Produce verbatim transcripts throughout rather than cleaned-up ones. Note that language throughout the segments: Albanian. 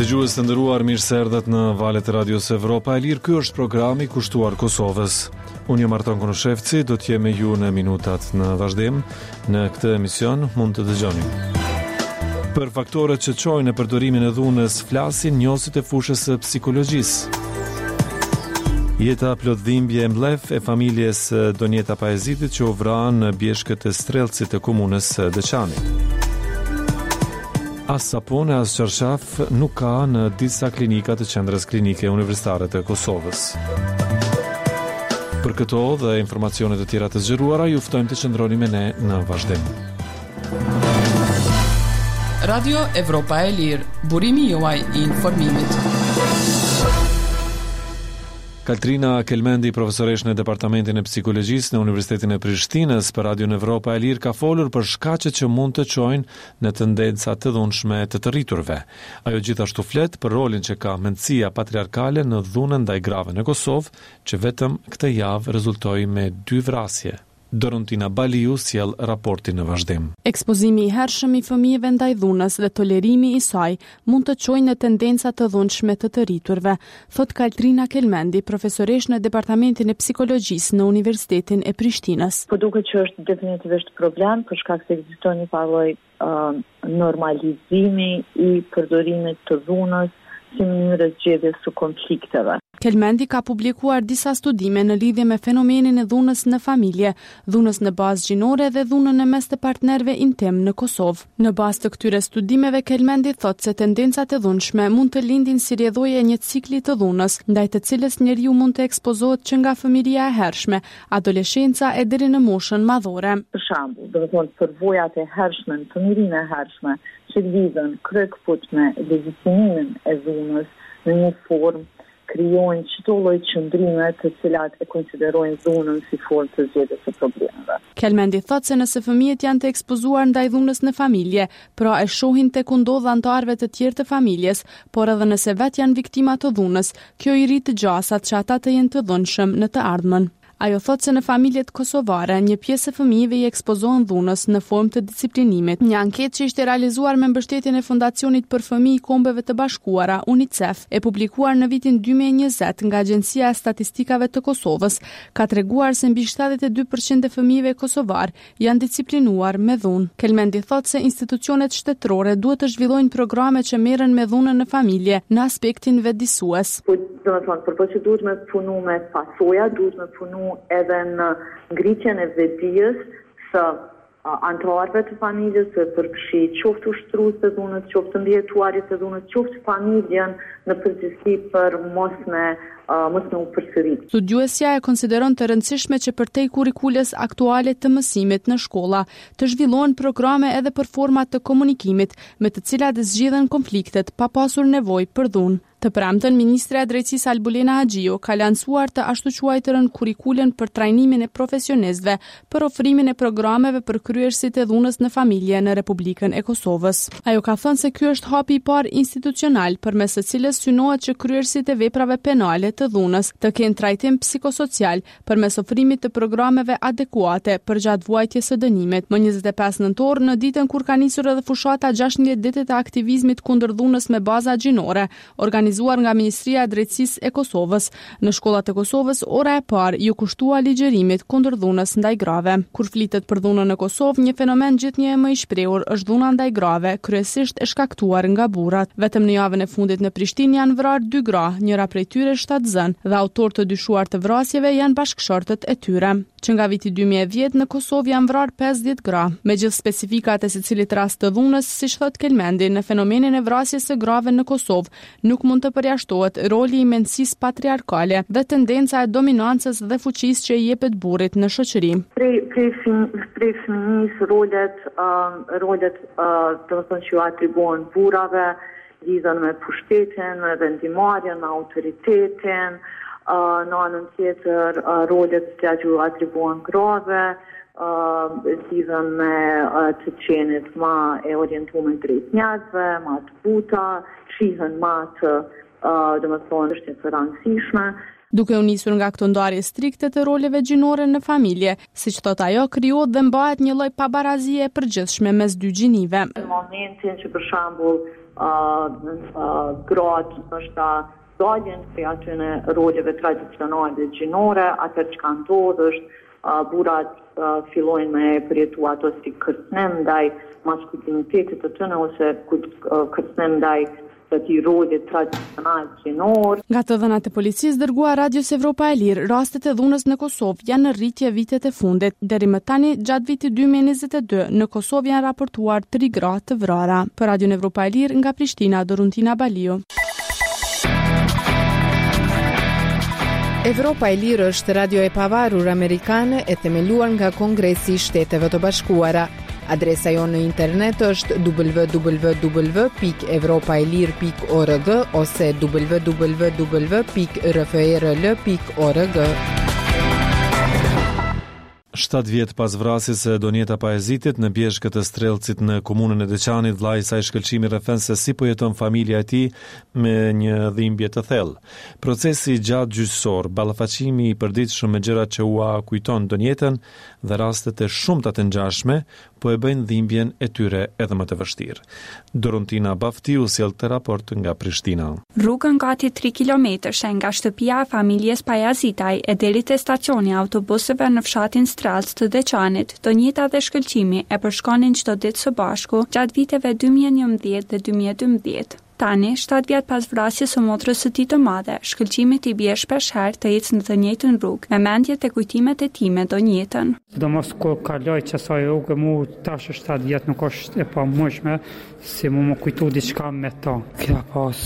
Dëgjues të nderuar, mirë se erdhët në valët e Radios Evropa e Lirë. Ky është programi kushtuar Kosovës. Unë jam Arton Konoshevci, do të jem me ju në minutat në vazhdim. Në këtë emision mund të dëgjoni. Për faktorët që çojnë në përdorimin e dhunës flasin njohësit e fushës së psikologjisë. Jeta plot dhimbje e mblef e familjes Donjeta Paezitit që u vranë në bjeshkët e Strelcit të komunës Deçani. As sapone, as çarshaf nuk ka në disa klinika të qendrës klinike universitare të Kosovës. Për këto dhe informacione të tjera të zgjeruara, ju ftojmë të qëndroni me ne në vazhdim. Radio Evropa e Lirë, burimi juaj i informimit. Kaltrina Kelmendi, profesoresh në Departamentin e Psikologjisë në Universitetin e Prishtinës, për Radion Evropa e Lirë ka folur për shkaqet që mund të çojnë në tendenca të dhunshme të të rriturve. Ajo gjithashtu flet për rolin që ka mendësia patriarkale në dhunën ndaj grave në Kosovë, që vetëm këtë javë rezultoi me dy vrasje. Dorontina Baliu sjell raportin në vazhdim. Ekspozimi i hershëm i fëmijëve ndaj dhunës dhe tolerimi i saj mund të çojnë në tendenca të dhunshme të të rriturve, thot Kaltrina Kelmendi, profesoresh në Departamentin e Psikologjisë në Universitetin e Prishtinës. Po duket që është definitivisht problem për shkak se ekziston një lloj uh, normalizimi i përdorimit të dhunës si mënyrë zgjedhjes së konflikteve. Kelmendi ka publikuar disa studime në lidhje me fenomenin e dhunës në familje, dhunës në bazë gjinore dhe dhunën në mes të partnerëve intim në Kosovë. Në bazë të këtyre studimeve, Kelmendi thot se tendencat e dhunshme mund të lindin si rrjedhojë e një cikli të dhunës, ndaj të cilës njeriu mund të ekspozohet që nga fëmijëria e hershme, adoleshenca e deri në moshën madhore. Për shembull, do të thonë përvojat e hershme, fëmijërinë e hershme, që lidhen kryekfut me legjitimimin e dhunës në një formë krijojnë çdo lloj qëndrime të cilat e konsiderojnë dhunën si formë të zgjedhjes së problemeve. Kelmendi thot se nëse fëmijët janë të ekspozuar ndaj dhunës në familje, pra e shohin tek u ndodh anëtarëve të tjerë të familjes, por edhe nëse vetë janë viktima të dhunës, kjo i rrit të gjasat që ata të jenë të dhunshëm në të ardhmen. Ajo thot se në familjet kosovare, një pjesë e fëmijëve i ekspozohen dhunës në formë të disiplinimit. Një anketë që ishte realizuar me mbështetjen e Fondacionit për Fëmijë i Kombeve të Bashkuara, UNICEF, e publikuar në vitin dy mijë e njëzet nga Agjencia e Statistikave të Kosovës, ka treguar se mbi shtatëdhjetë e dy përqind e fëmijëve kosovar janë disiplinuar me dhunë. Kelmendi thot se institucionet shtetërore duhet të zhvillojnë programe që merren me dhunën në familje në aspektin vetëdijsues. Po, do të thonë, përpo që duhet me punu me pasoja, duhet me punu edhe në ngritjen e vetëdijes së anëtarëve të familjes, se përfshi qoftë ushtrues të dhunës, qoftë ndjetuarit të dhunës, qoftë familjen në përgjithësi për mos me uh, mos me u përsërit. Studiuesja e konsideron të rëndësishme që përtej kurrikules aktuale të mësimit në shkolla të zhvillohen programe edhe për forma të komunikimit me të cilat zgjidhen konfliktet pa pasur nevojë për dhunë. Të premten, Ministra e Drejtësisë Albulena Haxhiu ka lancuar të ashtu quajtërën kurrikulen për trajnimin e profesionistëve për ofrimin e programeve për kryerësit e dhunës në familje në Republikën e Kosovës. Ajo ka thënë se ky është hapi i parë institucional përmes së cilës synohet që kryerësit e veprave penale të dhunës të kenë trajtim psikosocial përmes ofrimit të programeve adekuate për gjatë vuajtjes së dënimit. Më njëzet e pesë nëntor, në ditën kur ka nisur edhe fushata gjashtëdhjetë ditët e aktivizmit kundër dhunës me baza gjinore, organizuar nga Ministria e Drejtësisë e Kosovës. Në shkollat e Kosovës, ora e parë ju kushtua ligjërimit kundër dhunës ndaj grave. Kur flitet për dhunën në Kosovë, një fenomen gjithnjë më i shprehur është dhuna ndaj grave, kryesisht e shkaktuar nga burrat. Vetëm në javën e fundit në Prishtinë janë vrarë dy gra, njëra prej tyre shtatzën, dhe autorë të dyshuar të vrasjeve janë bashkëshortët e tyre. Që nga viti dy mijë e dhjetë në Kosovë janë vrarë pesëdhjetë gra. Me gjithë specifikat e secilit rast të dhunës, siç thot Kelmendi, në fenomenin e vrasjes së grave në Kosovë, nuk mund të përjashtohet roli i mendësisë patriarkale dhe tendenca e dominancës dhe fuqisë që i jepet burrit në shoqëri. Prej prej prej fëmijës rolet uh, rolet uh, do të thonë që atribuohen burrave, lidhen me pushtetin, me vendimarrjen, me autoritetin. Uh, në anën tjetër, uh, rolet që atribuohen grave, uh, lidhen me uh, të qenit ma e orientuar drejt njerëzve, ma të buta, shihen ma të, uh, do të thonë, është të rëndësishme. Duke u nisur nga këto ndarje strikte të roleve gjinore në familje, siç thot ajo, krijohet dhe mbahet një lloj pabarazie e përgjithshme mes dy gjinive. Në momentin që për shembull uh, gratë nështë daljen prej atyne roleve tradicionale gjinore, atër që ka ndodhë është uh, burat uh, fillojnë me përjetu ato si kërcnem ndaj maskulinitetit të tëne ose uh, kërcnem ndaj të ti rollit tradicional gjinor. Nga të dhënat e policisë dërguar Radios Evropa e Lirë, rastet e dhunës në Kosovë janë në rritje vitet e fundit. Deri më tani, gjatë vitit dy mijë e njëzet e dy, në Kosovë janë raportuar tri gra të vrara. Për Radion Evropa e Lirë, nga Prishtina, Doruntina Balio. Evropa e Lirë është radio e pavarur amerikane e themeluar nga Kongresi i Shteteve të Bashkuara. Adresa jonë në internet është w w w pikë evropaelir pikë org ose w w w pikë r f r l pikë org. shtatë vjet pas vrasjes së Donjeta Pajezitit në bjeshkët e Strellcit në komunën e Deçanit, vllai i saj shkëlqimi rrethon se si po jeton familja e tij me një dhimbje të thellë. Procesi gjatë gjyqësor, ballafaqimi i përditshëm me gjërat që ua kujton Donjetën dhe rastet e shumta të ngjashme po e bëjnë dhimbjen e tyre edhe më të vështirë. Doruntina Baftiu sjell të raport nga Prishtina. Rrugën gati tri kilometrë nga shtëpia e familjes Pajazitaj e deri te stacioni autobuseve në fshatin Strellc të Deçanit, Donjeta dhe shkëlqimi e përshkonin çdo ditë së bashku gjatë viteve dy mijë e njëmbëdhjetë dhe dy mijë e dymbëdhjetë. Tani, shtatë vjet pas vrasjes së motrës së tij të madhe, shkëlqimi i bie shpesh herë të ecë në të njëjtën rrugë, me mendjet e kujtimet e tij me Donjetën. Sidomos kur kaloj çasaj rrugë, mu tash shtatë vjet nuk është e pamundshme si mu më kujtu diçka me ta. Kja pas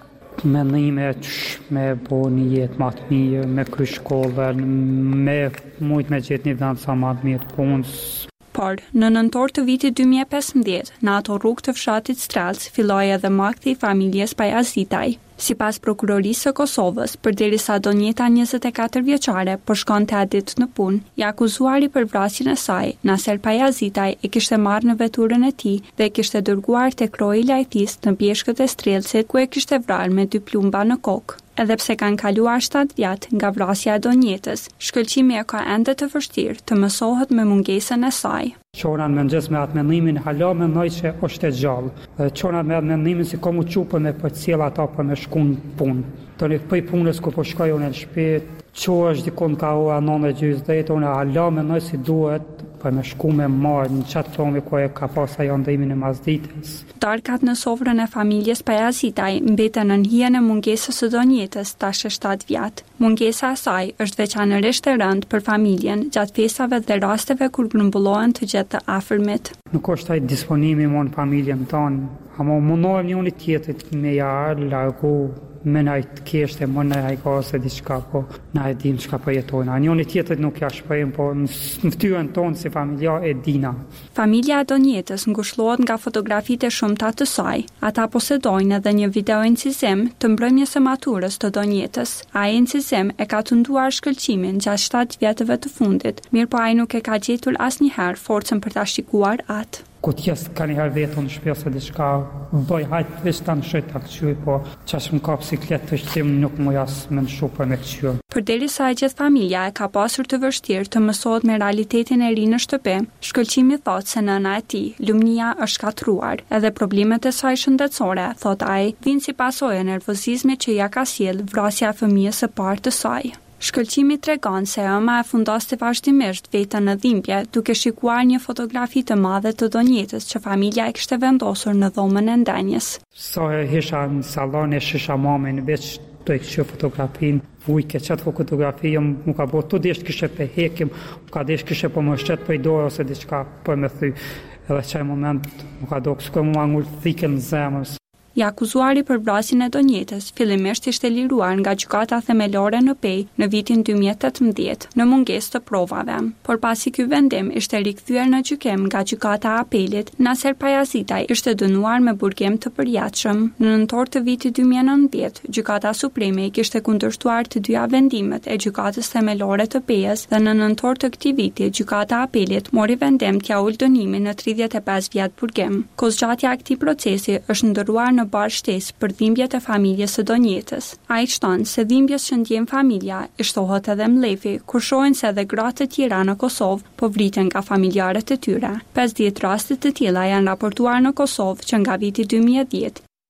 mendime që me bo një jetë më të mirë, me kry shkollën, me mujt me gjetë një vend sa më të mirë punës. Por, në nëntor të vitit dy mijë e pesëmbëdhjetë, në ato rrugë të fshatit Strellc, filloi edhe makthi i familjes Pajazitaj. Sipas prokurorisë së Kosovës, përderisa Donjeta njëzet e katër vjeçare po shkonte adit në punë, i akuzuari për vrasjen e saj, Naser Pajazitaj e kishte marrë në veturën e tij dhe e kishte dërguar tek roji i lajthisë në pjeshkët e Strelcit, ku e kishte vrarë me dy plumba në kokë. Edhe pse kanë kaluar shtatë vjet nga vrasja e Donjetës, shkëlqimi e ka ende të vështirë të mësohet me mungesën e saj. Qoran me nxes me atë mendimin, hala mendoj që është e gjallë. Qona me atë mendimin si komu çupë me për cilë ata për me shku në punë. Të një pëj punës ku po shkoj unë në shpit, që është dikon ka ua nënë e gjysë dhejtë, unë hala mendoj si duhet për me shku me marë në qatë thomi ku e ka pasa janë dhimin e mazditës. Darkat në sofrën e familjes Pajazitaj mbeten në hijen e mungesës së Donjetës tash e shtatë vjet. Mungesa e saj është veçanërisht e rëndë për familjen gjatë festave dhe rasteve kur grumbullohen të gjatë të afërmit. Nuk është ai disponimi më në familjen tonë, ama mundohem një unë tjetët me jarë, largu, me najtë keshte, më në hajka ose diçka, po na e dim çka po jetojnë. A njëri tjetrit nuk ja shprehim, po në fytyrën tonë si familja e dina. Familja e Donjetës ngushëllohet nga fotografitë e shumta të saj. Ata posedojnë edhe një video incizim të mbrëmjes së maturës të Donjetës. Ai incizim e ka tunduar shkëlqimin gjatë shtatë vjetëve të fundit, mirë po ai nuk e ka gjetur asnjëherë forcën për ta shikuar atë. Ku t'jes ka njëherë vetën në shpesë dhe shka bëj hajtë veç ta në shëtë ta këqyj, po qash më ka psiklet të shtim nuk më jasë me në shu për me këqyj. Përderisa e gjithë familja e ka pasur të vështirë të mësohet me realitetin e ri në shtëpi, shkëlqimi thotë se nëna e tij, Lumnia, është katruar, edhe problemet e saj shëndetësore, thot ai, vinë si pasojë e nervozizmit që ja ka sjell vrasja e fëmijës së parë të saj. Shkëlqimi tregon se ëma e fundoste vazhdimisht vetën në dhimbje, duke shikuar një fotografi të madhe të Donjetës që familja e kishte vendosur në dhomën e ndenjes. Sa e hisha në salon e shisha mamin, veç të e kështë fotografin, ujke qatë fotografi, mu ka bo të desht kështë për hekim, mu ka desht kështë për më shqet për i dojë ose diçka për me thy, edhe qaj moment mu ka do kësë mu angull thike në zemës. I akuzuari për vrasjen e Donjetës fillimisht ishte liruar nga gjykata themelore në Pej në vitin dy mijë e tetëmbëdhjetë në mungesë të provave. Por pasi ky vendim ishte rikthyer në gjykim nga gjykata e apelit, Naser Pajazitaj ishte dënuar me burgim të përjatshëm. Në nëntor të vitit dy mijë e nëntëdhjetë, gjykata supreme i kishte kundërshtuar të dyja vendimet e gjykatës themelore të Pejës dhe në nëntor të këtij viti gjykata e apelit mori vendim t'ia ul dënimin në tridhjetë e pesë vjet burgim. Kozgjatja e këtij procesi është ndërruar në bar shtesë për dhimbjet e familjes së Donjetës. Ai shton se dhimbjes që ndjen familja i shtohet edhe mlefi, kur shohin se edhe gratë të tjera në Kosovë po vriten nga familjarët e tyre. pesëdhjetë raste të tilla janë raportuar në Kosovë që nga viti dy mijë e dhjetë.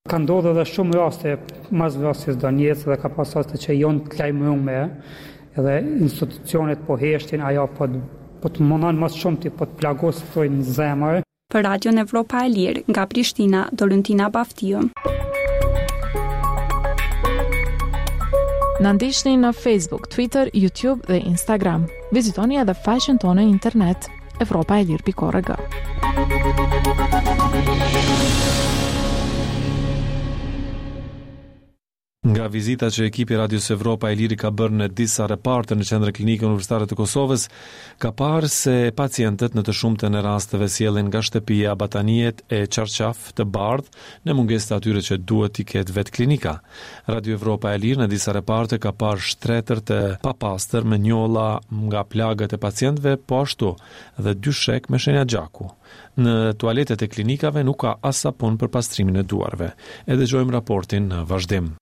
Ka ndodhur edhe shumë raste mas vrasjes Donjec dhe ka pas raste që janë të lajmëruar, edhe institucionet po heshtin, ajo po po të mundon më shumë ti po të plagosojnë në zemër. Për Radion Evropa e Lirë nga Prishtina, Dorentina Baftiu. Na ndiqni në Facebook, Twitter, YouTube dhe Instagram. Vizitoni edhe faqen tonë në internet evropa e lirë pikë org. Nga vizita që ekipi Radios Evropa e Liri ka bërë në disa reparte në Qendrën Klinike Universitare të Kosovës, ka parë se pacientët në të shumtën e rasteve sjellen nga shtëpia, batanijet e qarqaf të bardh në mungesë të atyre që duhet t'i ketë vetë klinika. Radio Evropa e Liri në disa reparte ka parë shtretër të papastër me njolla nga plagët e pacientëve, po ashtu dhe dyshek me shenja gjaku. Në tualetet e klinikave nuk ka as sapun për pastrimin e duarve. E dëgjojmë raportin në vazhdim.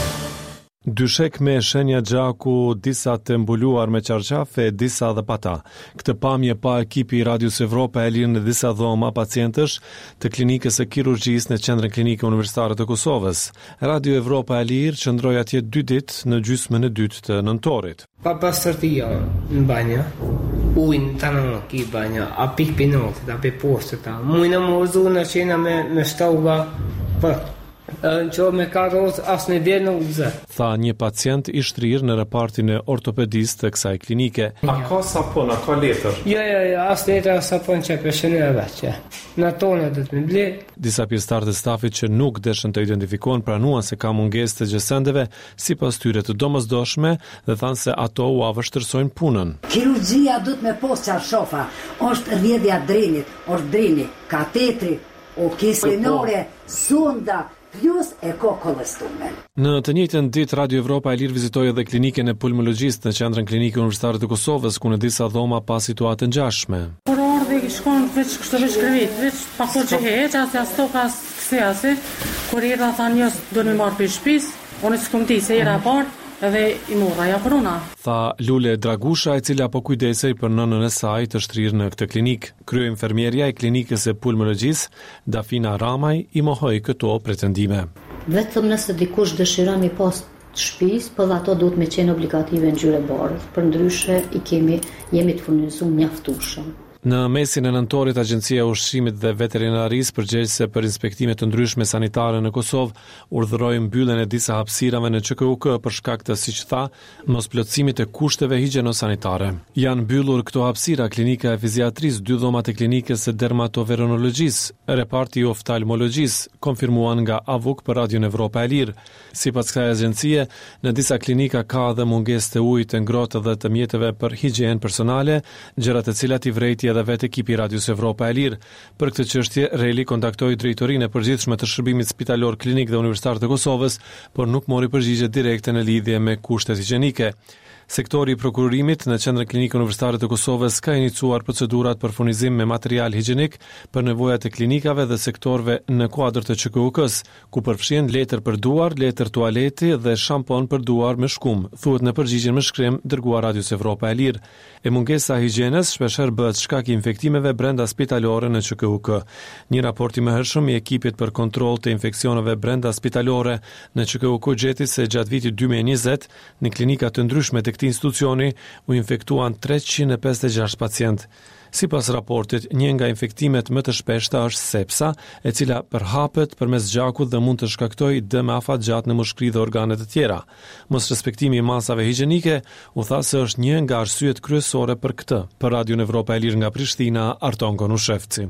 Dyshek me shenja gjaku, disa të mbuluar me qarqafe, disa dhe pata. Këtë pamje pa ekipi Radios Evropa e Lirë në disa dhoma pacientësh të klinikës së kirurgjisë në Qendrën Klinike Universitare të Kosovës. Radio Evropa e Lirë qëndroi atje dy ditë në gjysmën e dytë të nëntorit. Pa pastërtia në banjë, ujnë të në ki banjë, a pik pinotit, a pe postët ta. Mujnë më uzu në qena me, me shtauga për. Në që me karroz asë në djerë nuk zë. Tha një pacient i shtrirë në repartin e ortopedistë të kësaj klinike. A ka sapon, a ka letër? Jo, jo, jo, asë letër, asë sapon që peshënë e veqë. Në tonë dhe të me ble. Disa pjesëtarë të stafit që nuk deshën të identifikohen pranuan se ka mungesë të gjësendeve si pas tyre të domosdoshme dhe thanë se ato u avështërsojnë punën. Kirurgjia du të me posë qarshofa, është rjedhja drenit, është dreni, katetri, o kisinore, sonda, plus e ko kolestumen. Në të njëjtën ditë Radio Evropa e Lirë vizitoi edhe klinikën e pulmologjistë në Qendrën Klinike Universitare të Kosovës, ku në disa dhoma pa situatë ngjashme. Por ardhi i shkon veç kështu veç krevit, veç pa kohë heq, as as tokas kthehasi, kur era thanë jos do në marr për shtëpis, unë s'kum di se era parë edhe i morra ja korona. Tha Lule Dragusha, e cila po kujdesej për nënën e saj të shtrirë në këtë klinik. Krye infermierja e klinikës e pulmologjisë, Dafina Ramaj, i mohoi këto pretendime. Vetëm nëse dikush dëshiron mi pas shtëpis, po dhe ato duhet me qenë obligative në gjyre bardhë, për ndryshe i kemi, jemi të furnizuar mjaftueshëm. Në mesin e nëntorit, Agjencia e Ushqimit dhe Veterinarisë përgjegjëse për inspektime të ndryshme sanitare në Kosovë urdhëroi mbylljen e disa hapësirave në Q K U K për shkak të, siç tha, mosplotësimit të kushteve higjieno-sanitare. Janë mbyllur këto hapësira klinika e fiziatrisë, dy dhomat e klinikës së dermatovenerologjisë, reparti i oftalmologjisë, konfirmuan nga A V U K për Radion Evropa e Lirë. Sipas kësaj agjencie, në disa klinika ka edhe mungesë të ujit të ngrohtë dhe të mjeteve për higienë personale, gjëra të cilat i vrejti edhe vetë ekipi Radios Evropa e Lirë. Për këtë çështje, Reli kontaktoi drejtorinë e përgjithshme të shërbimit spitalor klinik dhe universitar të Kosovës, por nuk mori përgjigje direkte në lidhje me kushtet higjienike. Sektori i prokurimit në Qendrën Klinike Universitare të Kosovës ka iniciuar procedurat për furnizim me material higjenik për nevojat e klinikave dhe sektorëve në kuadër të Q K U K-s, ku përfshihen letër për duar, letër tualeti dhe shampon për duar me shkum, thuhet në përgjigjen me shkrim dërguar Radios Evropa e Lirë. E mungesa e higjienës shpeshherë bëhet shkak i infektimeve brenda spitalore në Q K U K. Një raport i mëhershëm i ekipit për kontroll të infeksioneve brenda spitalore në Q K U K gjeti se gjatë vitit dy mijë e njëzet në klinika të ndryshme të këtij institucioni u infektuan treqind e pesëdhjetë e gjashtë pacient. Sipas raportit, një nga infektimet më të shpeshta është sepsa, e cila përhapet përmes gjakut dhe mund të shkaktojë dëm afatgjat në mushkëri dhe organe të tjera. Mos respektimi i masave higjienike u tha se është një nga arsyet kryesore për këtë. Për Radion Evropa e Lirë nga Prishtina, Arton Konushevci.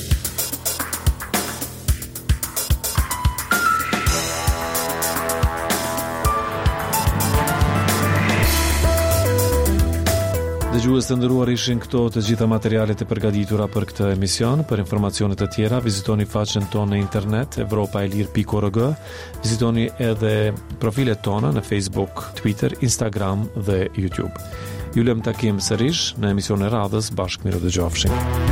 Dëgjues të nderuar, ishin këto të gjitha materialet e përgatitura për këtë emision. Për informacione të tjera, vizitoni faqen tonë në internet evropa e lirë pikë org. Vizitoni edhe profilet tona në Facebook, Twitter, Instagram dhe YouTube. Ju lëm takim sërish në emision e radhës. Bashkë miru dëgjofshim.